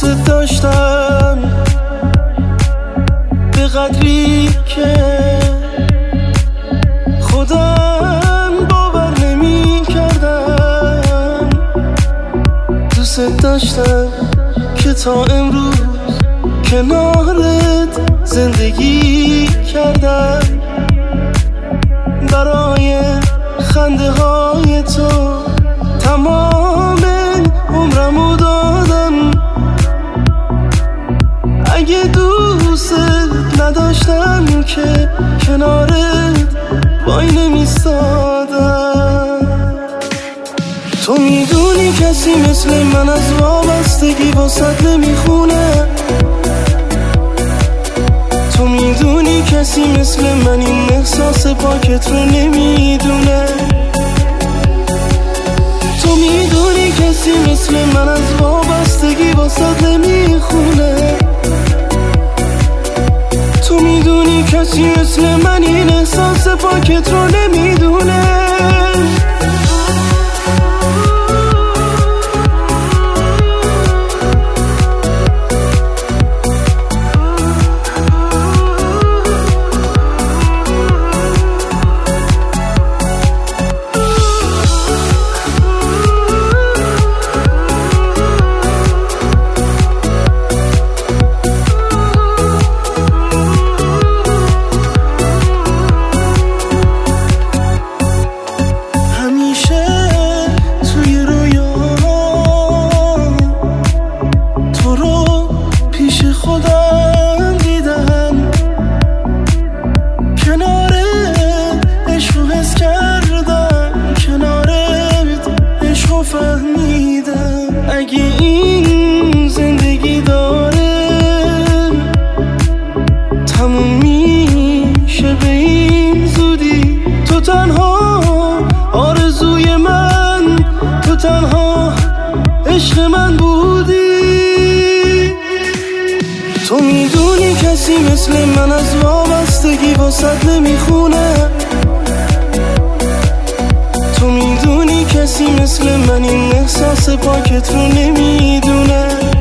دوست داشتم به قدری که خودم باور نمی کردم. دوست داشتم که تا امروز کنارت زندگی کردم. برای خنده های تو تمام عمرمو دادم. اگه دوست نداشتم که کنارت وای نمیستادم. تو میدونی کسی مثل من از وابستگی واسط نمیخونه. تو میدونی کسی مثل من این احساس پاکت رو نمیدونه. تو میدونی کسی مثل من از وابستگی واسط نمیخونه. تو میدونی کسی مثل من این احساس پاکت رو نمیدونه. اگه این زندگی داره تموم میشه به این زودی. تو تنها آرزوی من، تو تنها عشق من بودی. تو میدونی کسی مثل من از وابستگی واسط نمیخونه. تو میدونی کسی مثل من این احساس پاکت رو نمیدونه.